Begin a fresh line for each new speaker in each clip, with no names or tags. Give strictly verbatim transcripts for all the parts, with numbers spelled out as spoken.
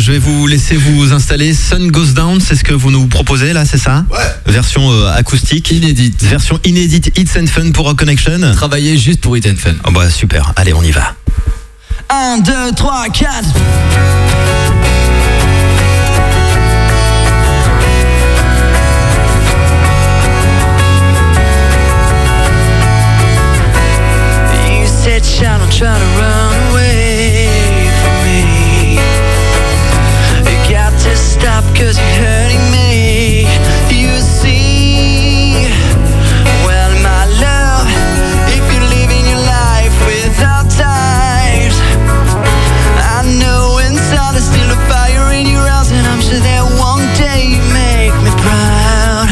je vais vous laisser vous installer. Sun Goes Down, c'est ce que vous nous proposez là, c'est ça?
Ouais.
Version euh, acoustique.
Inédite.
Version inédite Hits and Fun pour Rock Connection.
Travailler juste pour Hit and Fun.
Oh bah super, allez on y va.
un, deux, trois, quatre.
You said child, don't try to run away from me. You got to stop cause you're hurting me. You see, well my love, if you're living your life without ties, I know inside there's still a fire in your eyes, and I'm sure that one day you make me proud.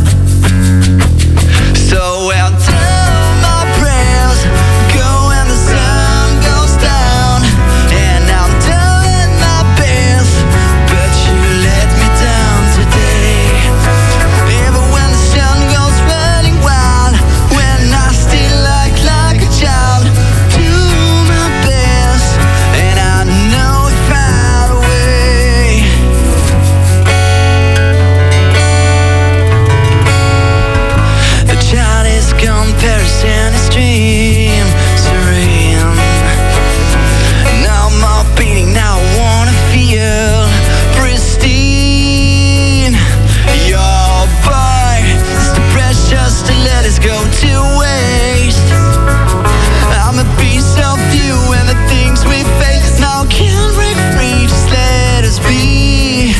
So well done my prayers go when the sun goes down, and I'm doing my best, but you let me down today. Even when the sun goes running wild, when I still act like a child, do my best, and I know if I'd away. The child is comparison extreme, serene. No more beating, now I wanna feel pristine. Your boy, it's too precious to let us go to waste. I'm a piece of you and the things we face now can't break free, just let us be.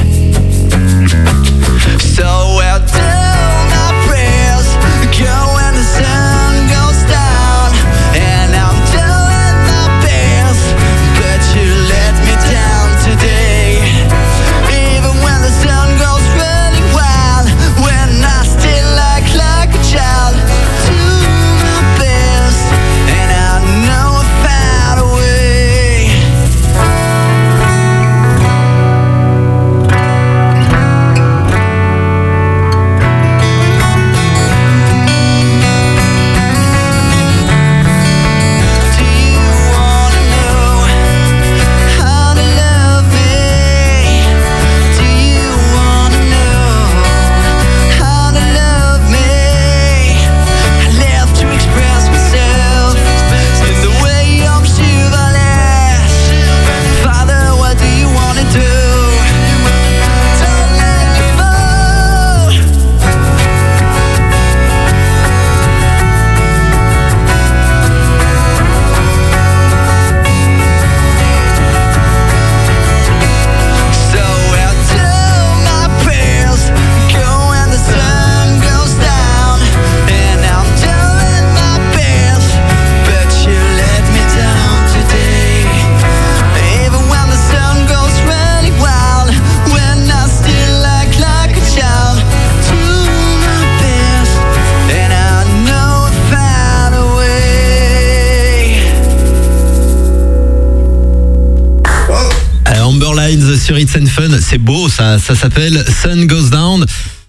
So well done my prayers go when the sun goes down, and I'm doing my best, but you let me down today. Even when the sun goes running wild, when I still act like a child, do my best, and I know I found a way. Do you wanna know how to love me? Do you wanna know how to love me? I love to express myself in the way I'm chivalrous. Father, what do you wanna do? Don't let me fall. So I'll do my prayers go when the sun goes down, and I'm doing my best, but you let me down today. Even when the sun goes running wild, when I still act like a child, do my best, and I know I found a way.
Euh, Amber Lines sur Hits and Fun, c'est beau, ça, ça s'appelle Sun Goes Down.